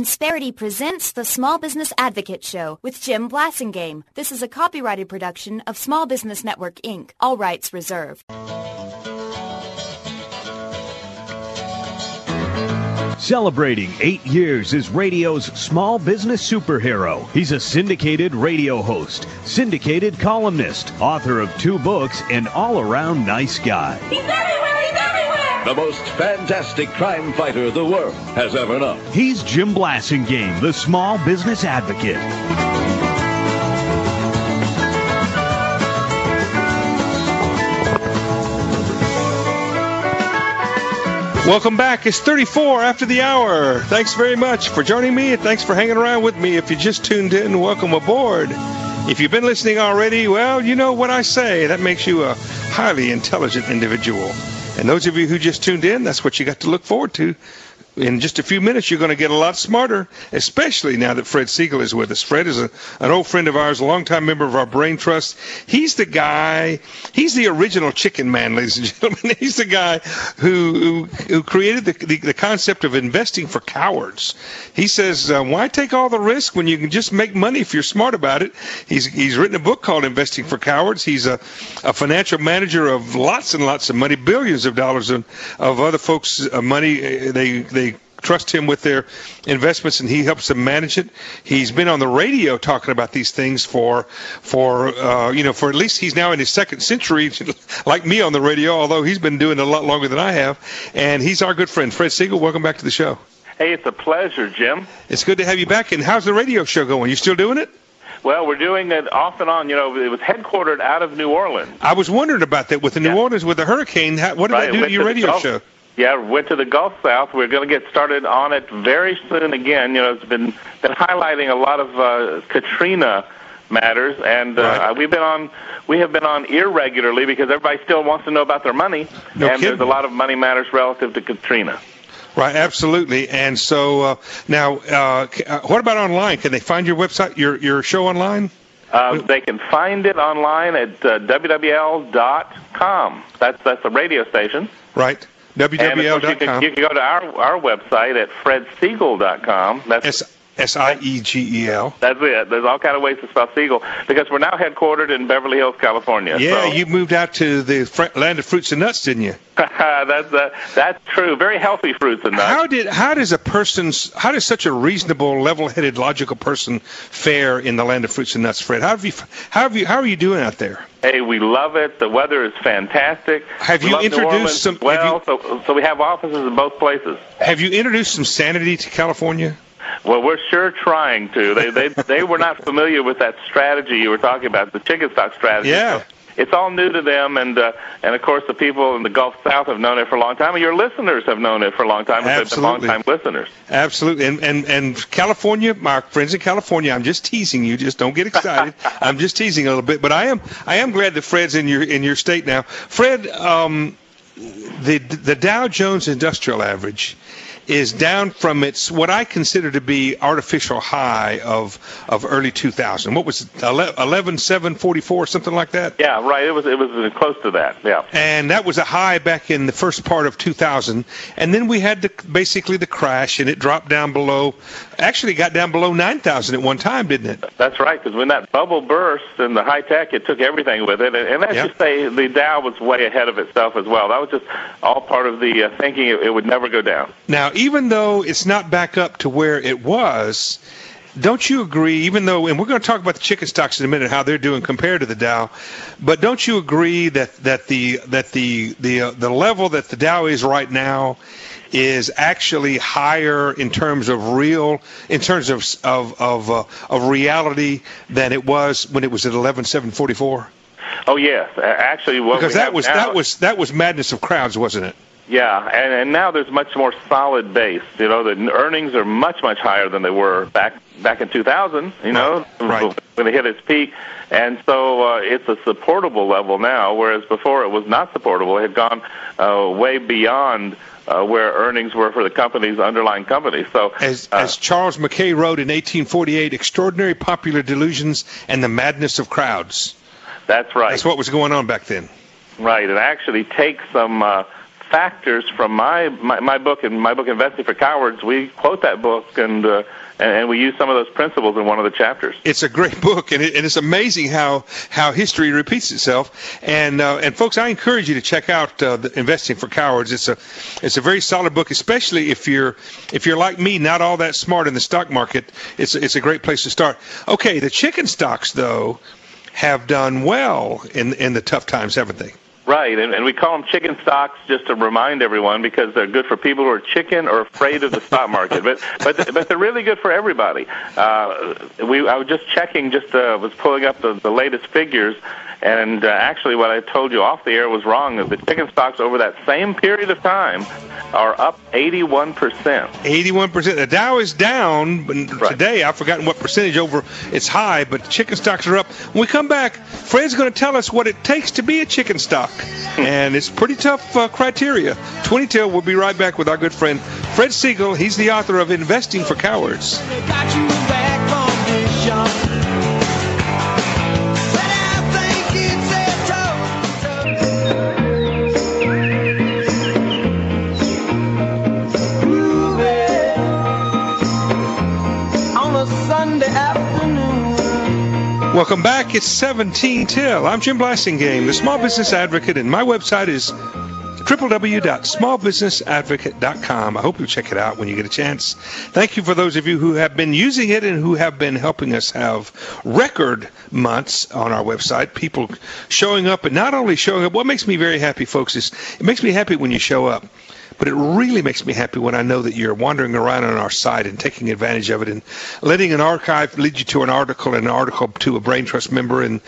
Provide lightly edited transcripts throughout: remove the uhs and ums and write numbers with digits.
Insperity presents the Small Business Advocate Show with Jim Blasingame. This is a copyrighted production of Small Business Network, Inc. All rights reserved. Celebrating 8 years as radio's small business superhero. He's a syndicated radio host, syndicated columnist, author of 2 books, and all-around nice guy. He's everywhere! He's everywhere! The most fantastic crime fighter the world has ever known. He's Jim Blasingame, the small business advocate. Welcome back. It's 34 after the hour. Thanks very much for joining me, and thanks for hanging around with me. If you just tuned in, welcome aboard. If you've been listening already, well, you know what I say. That makes you a highly intelligent individual. And those of you who just tuned in, that's what you got to look forward to. In just a few minutes, you're going to get a lot smarter, especially now that Fred Siegel is with us. Fred is an old friend of ours, a longtime member of our Brain Trust. He's the guy, he's the original chicken man, ladies and gentlemen. He's the guy who created the concept of investing for cowards. He says, why take all the risk when you can just make money if you're smart about it? He's written a book called Investing for Cowards. He's a financial manager of lots and lots of money, billions of dollars of other folks' money. They trust him with their investments, and he helps them manage it. He's been on the radio talking about these things for at least he's now in his second century, like me on the radio, although he's been doing it a lot longer than I have. And he's our good friend, Fred Siegel. Welcome back to the show. Hey, it's a pleasure, Jim. It's good to have you back. And how's the radio show going? You still doing it? Well, we're doing it off and on. You know, it was headquartered out of New Orleans. I was wondering about that with the New Orleans, with the hurricane. What did that do to your radio show? Yeah, went to the Gulf South. We're going to get started on it very soon again. You know, it's been highlighting a lot of Katrina matters, and we have been on irregularly because everybody still wants to know about their money, there's a lot of money matters relative to Katrina. Right, absolutely. And so now, what about online? Can they find your website, your show online? They can find it online at wwl.com. That's the radio station. Right. wwl.com. You can go to our website at fredsiegel.com. That's Siegel. That's it. There's all kind of ways to spell Siegel because we're now headquartered in Beverly Hills, California. Yeah, so. You moved out to the land of fruits and nuts, didn't you? That's true. Very healthy fruits and nuts. How does such a reasonable, level-headed, logical person fare in the land of fruits and nuts, Fred? How are you doing out there? Hey, we love it. The weather is fantastic. Have you introduced some? So we have offices in both places. Have you introduced some sanity to California? Well, we're sure trying to. They were not familiar with that strategy you were talking about, the chicken stock strategy. Yeah. So it's all new to them, and of course the people in the Gulf South have known it for a long time, and your listeners have known it for a long time. They've been long-time listeners. Absolutely. And California, my friends in California, I'm just teasing you. Just don't get excited. I'm just teasing a little bit, but I am glad that Fred's in your state now. Fred, the Dow Jones Industrial Average is down from its what I consider to be artificial high of early 2000. What was it, 11,744, something like that? Yeah, right. It was close to that. Yeah. And that was a high back in the first part of 2000, and then we had basically the crash, and it dropped down below. Actually, got down below 9,000 at one time, didn't it? That's right. Because when that bubble burst in the high tech, it took everything with it, and let's just say the Dow was way ahead of itself as well. That was just all part of the thinking it would never go down. Now, even though it's not back up to where it was, don't you agree, even though, and we're going to talk about the chicken stocks in a minute, how they're doing compared to the Dow, but don't you agree that the level that the Dow is right now is actually higher in terms of reality than it was when it was at 11,744? Oh yes, actually, because that was madness of crowds, wasn't it? Yeah, and now there's much more solid base. You know, the earnings are much higher than they were back in 2000. You know, right. When it hit its peak, and so it's a supportable level now, whereas before it was not supportable. It had gone way beyond where earnings were for the companies, underlying companies. So, as Charles Mackay wrote in 1848, extraordinary popular delusions and the madness of crowds. That's right. That's what was going on back then. Right. It actually takes some factors from my book, and my book Investing for Cowards. We quote that book, and we use some of those principles in one of the chapters. It's a great book, and it's amazing how history repeats itself. And folks, I encourage you to check out Investing for Cowards. It's a very solid book, especially if you're like me, not all that smart in the stock market. It's a great place to start. Okay, the chicken stocks though have done well in the tough times, haven't they? Right, and we call them chicken stocks just to remind everyone, because they're good for people who are chicken or afraid of the stock market. But they're really good for everybody. I was just checking, was pulling up the latest figures, and actually what I told you off the air was wrong. The chicken stocks over that same period of time are up 81%. 81%. The Dow is down today. I've forgotten what percentage over its high, but chicken stocks are up. When we come back, Fred's going to tell us what it takes to be a chicken stock. And it's pretty tough criteria. 20 till. We'll be right back with our good friend Fred Siegel. He's the author of Investing for Cowards. Welcome back. It's 17 till. I'm Jim Blasingame, the Small Business Advocate, and my website is www.smallbusinessadvocate.com. I hope you'll check it out when you get a chance. Thank you for those of you who have been using it and who have been helping us have record months on our website. People showing up, and not only showing up. What makes me very happy, folks, is it makes me happy when you show up. But it really makes me happy when I know that you're wandering around on our site and taking advantage of it and letting an archive lead you to an article, and an article to a Brain Trust member, and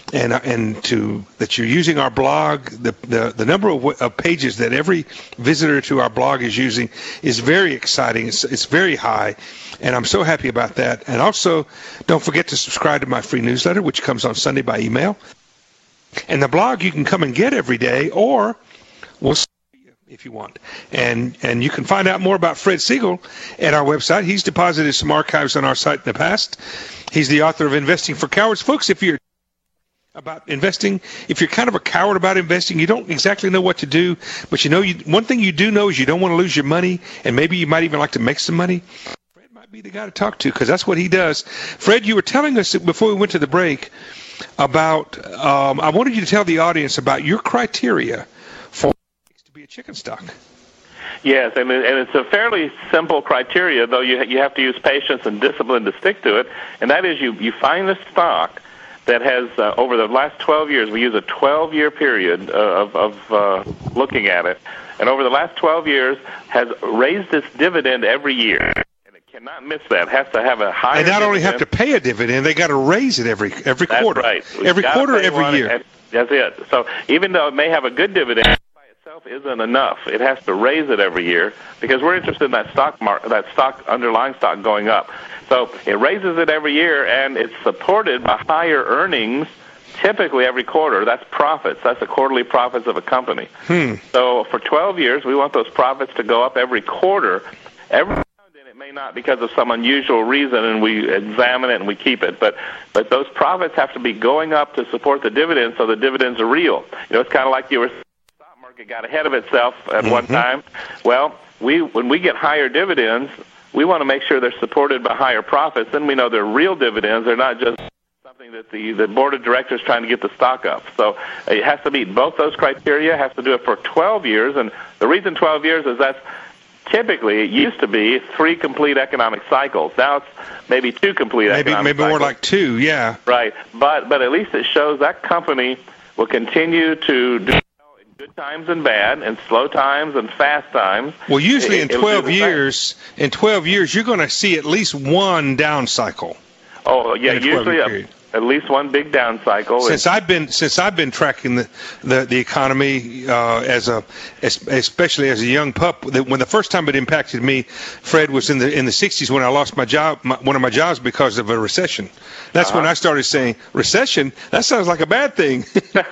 to that you're using our blog. The number of pages that every visitor to our blog is using is very exciting. It's very high, and I'm so happy about that. And also, don't forget to subscribe to my free newsletter, which comes on Sunday by email. And the blog you can come and get every day, or we'll if you want. And you can find out more about Fred Siegel at our website. He's deposited some archives on our site in the past. He's the author of Investing for Cowards. Folks, if you're about investing, if you're kind of a coward about investing, you don't exactly know what to do, but one thing you do know is you don't want to lose your money, and maybe you might even like to make some money. Fred might be the guy to talk to, because that's what he does. Fred, you were telling us before we went to the break about, I wanted you to tell the audience about your criteria for be a chicken stock. Yes, and it's a fairly simple criteria, though you have to use patience and discipline to stick to it, and that is you find the stock that has, over the last 12 years, we use a 12-year period of looking at it, and over the last 12 years has raised its dividend every year. And it cannot miss that. It has to have a higher dividend. They not only have to pay a dividend, they got to raise it every quarter. That's right. Every quarter, every year. That's it. So even though it may have a good dividend, isn't enough. It has to raise it every year, because we're interested in that underlying stock going up. So it raises it every year, and it's supported by higher earnings, typically every quarter. That's profits. That's the quarterly profits of a company. So for 12 years, we want those profits to go up every quarter. Every now and then it may not, because of some unusual reason, and we examine it and we keep it. But those profits have to be going up to support the dividends, so the dividends are real. It's kind of like you were. It got ahead of itself at one time. Well, when we get higher dividends, we want to make sure they're supported by higher profits. Then we know they're real dividends. They're not just something that the board of directors trying to get the stock up. So it has to meet both those criteria. It has to do it for 12 years. And the reason 12 years is that's typically, it used to be 3 complete economic cycles. Now it's maybe 2 complete economic cycles. Maybe more like 2, yeah. Right. But at least it shows that company will continue to do good times and bad, and slow times and fast times. Well, usually in 12 years, you're going to see at least one down cycle. Oh, yeah, usually at least one big down cycle. Since I've been tracking the economy especially as a young pup, when the first time it impacted me, Fred, was in the 60s when I lost my job, one of my jobs, because of a recession. That's when I started saying, recession? That sounds like a bad thing.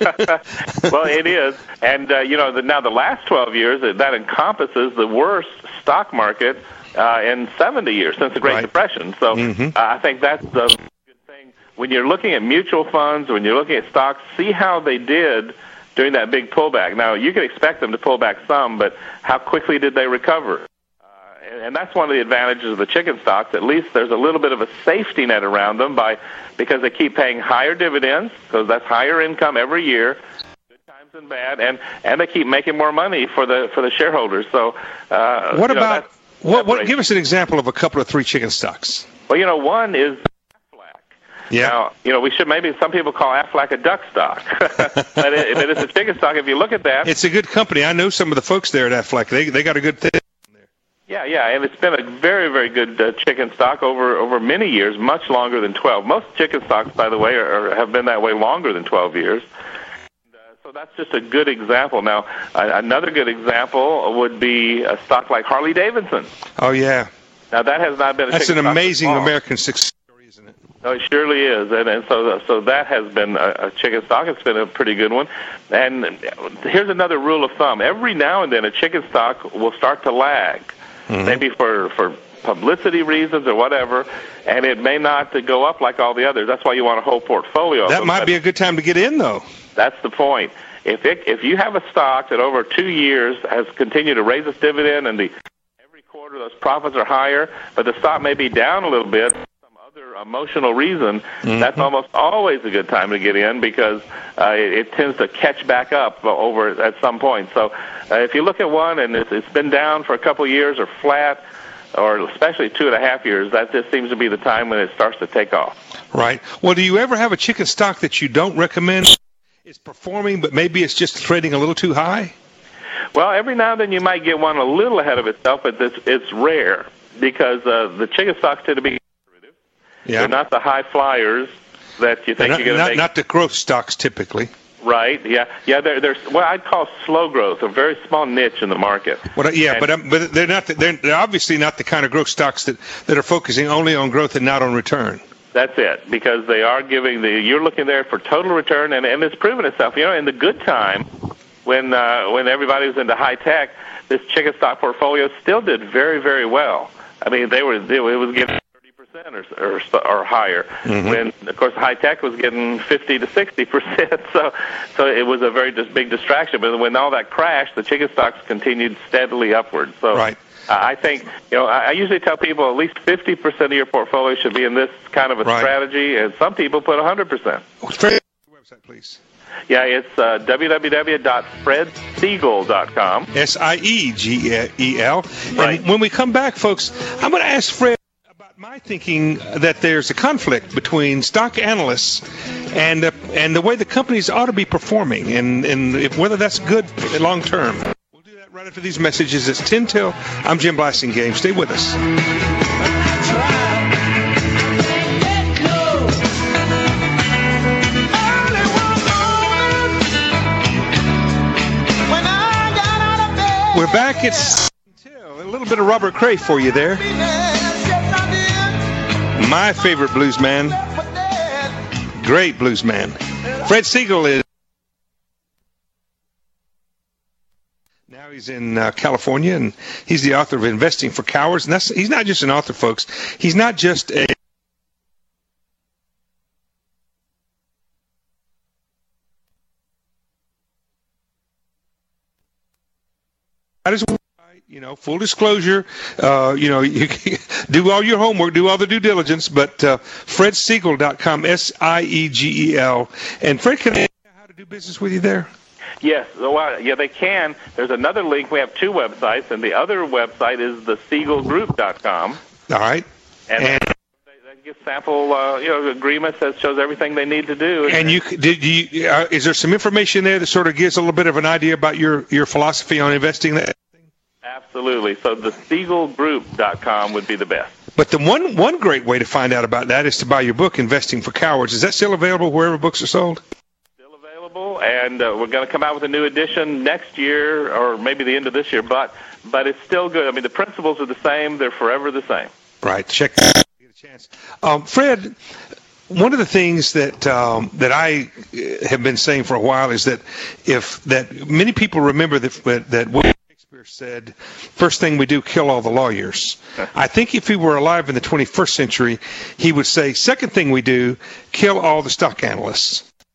Well, it is. And, now the last 12 years, that encompasses the worst stock market in 70 years, since the Great Depression. So I think that's the good thing. When you're looking at mutual funds, when you're looking at stocks, see how they did during that big pullback. Now, you could expect them to pull back some, but how quickly did they recover? And that's one of the advantages of the chicken stocks. At least there's a little bit of a safety net around them because they keep paying higher dividends, because that's higher income every year, good times and bad, and they keep making more money for the shareholders. So, what about what? Give us an example of a couple of 3 chicken stocks. Well, one is Aflac. Yeah. Now, some people call Aflac a duck stock, but it's a chicken stock. If you look at that, it's a good company. I know some of the folks there at Aflac. They got a good thing. Yeah, and it's been a very, very good chicken stock over many years, much longer than 12. Most chicken stocks, by the way, have been that way longer than 12 years. So that's just a good example. Now, another good example would be a stock like Harley-Davidson. Oh, yeah. Now, that has not been a That's chicken an stock amazing American success story, isn't it? Oh, it surely is, and so that has been a chicken stock. It's been a pretty good one. And here's another rule of thumb. Every now and then, a chicken stock will start to lag. Mm-hmm. Maybe for publicity reasons or whatever, and it may not go up like all the others. That's why you want a whole portfolio. That might be a good time to get in, though. That's the point. If you have a stock that over 2 years has continued to raise its dividend, and every quarter those profits are higher, but the stock may be down a little bit, some other emotional reason, that's almost always a good time to get in, because it tends to catch back up over at some point. So if you look at one and it's been down for a couple of years or flat, or especially 2.5 years, that just seems to be the time when it starts to take off. Right. Well, do you ever have a chicken stock that you don't recommend? It's performing, but maybe it's just trading a little too high? Well, every now and then you might get one a little ahead of itself, but it's rare, because the chicken stocks tend to be conservative. Yeah. They're not the high flyers that you think you're going to make. Not the growth stocks, typically. Right. Yeah. They're what I'd call slow growth, a very small niche in the market. But they're not. They're obviously not the kind of growth stocks that are focusing only on growth and not on return. That's it, because they are giving you're looking there for total return, and it's proven itself. In the good time, when everybody was into high tech, this chicken stock portfolio still did very, very well. I mean, it was getting 30% or higher. Mm-hmm. When, of course, high tech was getting 50 to 60%. So it was a very big distraction. But when all that crashed, the chicken stocks continued steadily upward. So right. I think, I usually tell people at least 50% of your portfolio should be in this kind of a strategy, and some people put 100%. Website, please. Yeah, it's www.fredsiegel.com. SIEGEL. Right. And when we come back, folks, I'm going to ask Fred about my thinking that there's a conflict between stock analysts and the way the companies ought to be performing, and whether that's good long term. Right after these messages, it's 10 till. I'm Jim Blasingame. Stay with us. We're back. It's a little bit of Robert Cray for you there. My favorite blues man. Great blues man. Fred Siegel is. He's in California, and he's the author of Investing for Cowards. And he's not just an author, folks. He's not just a full disclosure, you do all your homework, do all the due diligence, but fredsiegel.com, SIEGEL. And Fred, can I know how to do business with you there? Yes, yeah, they can. There's another link. We have 2 websites, and the other website is thesiegelgroup.com. All right. And they give sample agreements that shows everything they need to do. And is there some information there that sort of gives a little bit of an idea about your philosophy on investing? Absolutely. So thesiegelgroup.com would be the best. But the one great way to find out about that is to buy your book, Investing for Cowards. Is that still available wherever books are sold? And we're going to come out with a new edition next year, or maybe the end of this year, but it's still good. I mean, the principles are the same. They're forever the same. Right. Check that out. Get a chance. Fred, one of the things that I have been saying for a while is that many people remember that William Shakespeare said, first thing we do, kill all the lawyers. I think if he were alive in the 21st century, he would say, second thing we do, kill all the stock analysts.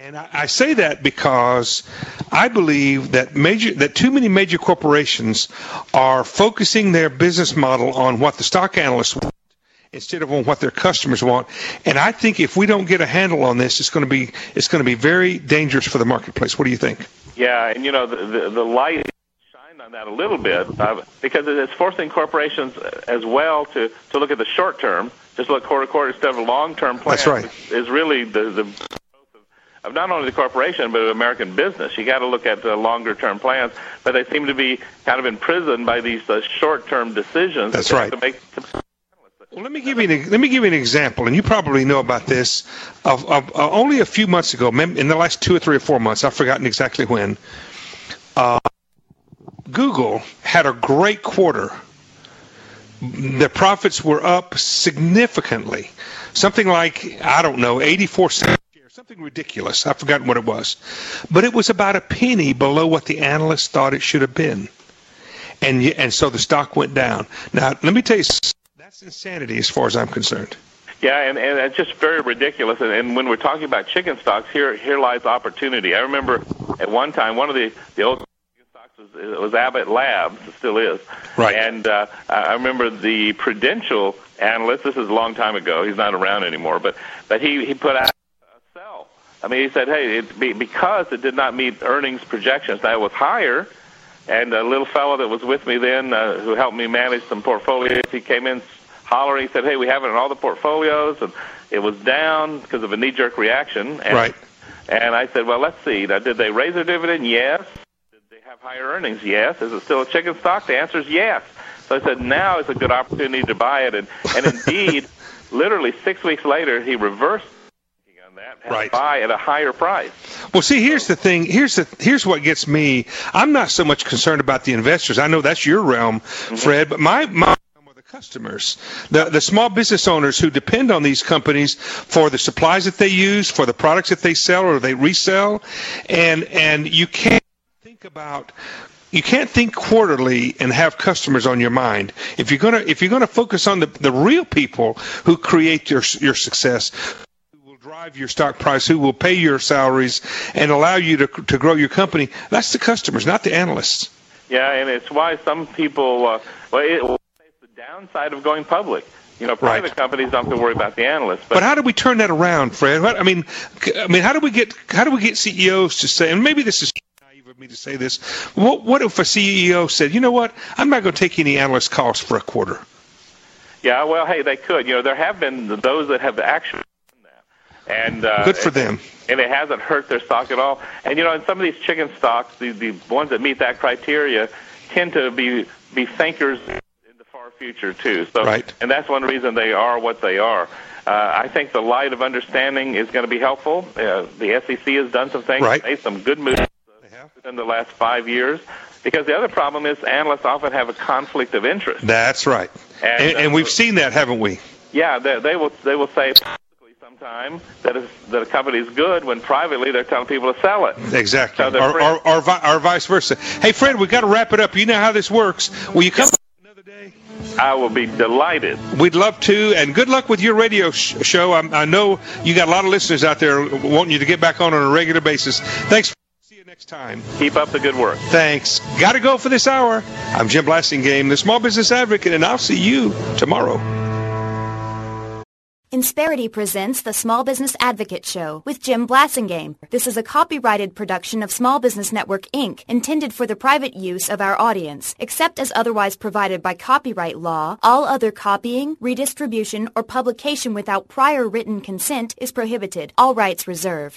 And I say that because I believe that too many major corporations are focusing their business model on what the stock analysts want instead of on what their customers want. And I think if we don't get a handle on this, it's going to be very dangerous for the marketplace. What do you think? Yeah, and the light shined on that a little bit because it's forcing corporations as well to look at the short term, just look quarter to quarter instead of a long-term plan. That's right. Is really the of not only the corporation but of American business. You got to look at the longer-term plans, but they seem to be kind of imprisoned by these short-term decisions. That's right. Well, let me give you an example, and you probably know about this. Of only a few months ago, in the last 2 or 3 or 4 months, I've forgotten exactly when. Google had a great quarter. The profits were up significantly, something like 84 cents. Something ridiculous. I've forgotten what it was. But it was about a penny below what the analysts thought it should have been. And so the stock went down. Now, let me tell you, that's insanity as far as I'm concerned. Yeah, and it's just very ridiculous. And when we're talking about chicken stocks, here lies opportunity. I remember at one time, one of the old chicken stocks was Abbott Labs. It still is. Right. And I remember the Prudential analyst, this is a long time ago. He's not around anymore. But he put out sell. I mean, he said, hey, because it did not meet earnings projections. Now, it was higher, and a little fellow that was with me then who helped me manage some portfolios, he came in hollering, he said, hey, we have it in all the portfolios, and it was down because of a knee-jerk reaction. And, right. And I said, well, let's see. Now, did they raise their dividend? Yes. Did they have higher earnings? Yes. Is it still a chicken stock? The answer is yes. So I said, now is a good opportunity to buy it. And indeed, literally 6 weeks later, he reversed that and right. Buy at a higher price. Well, see, here's the thing. Here's what gets me. I'm not so much concerned about the investors. I know that's your realm, Fred, but my are the customers, the small business owners who depend on these companies for the supplies that they use, for the products that they sell or they resell, and you can't think quarterly and have customers on your mind. If you're gonna focus on the real people who create your success, drive your stock price, who will pay your salaries and allow you to grow your company, that's the customers, not the analysts. Yeah, and it's why some people, it's the downside of going public. Private companies don't have to worry about the analysts. But how do we turn that around, Fred? I mean, how do we get CEOs to say, and maybe this is naive of me to say this, what if a CEO said, you know what, I'm not going to take any analyst calls for a quarter? Yeah, well, hey, they could. There have been those that have actually. And good for them. And it hasn't hurt their stock at all. And, in some of these chicken stocks, the ones that meet that criteria tend to be thinkers in the far future, too. So, right. And that's one reason they are what they are. I think the light of understanding is going to be helpful. The SEC has done some things, right. Made some good moves in the last 5 years. Because the other problem is analysts often have a conflict of interest. That's right. And we've seen that, haven't we? Yeah, they will say sometime that a company is good when privately they're telling people to sell it. Exactly. So or vice versa. Hey, Fred, we've got to wrap it up. You know how this works. Will you come another day? I will be delighted. We'd love to, and good luck with your radio show. I know you got a lot of listeners out there wanting you to get back on a regular basis. Thanks. See you next time. Keep up the good work. Thanks. Got to go for this hour. I'm Jim Blasingame, the Small Business Advocate, and I'll see you tomorrow. Insperity presents the Small Business Advocate Show with Jim Blasingame. This is a copyrighted production of Small Business Network, Inc., intended for the private use of our audience. Except as otherwise provided by copyright law, all other copying, redistribution, or publication without prior written consent is prohibited. All rights reserved.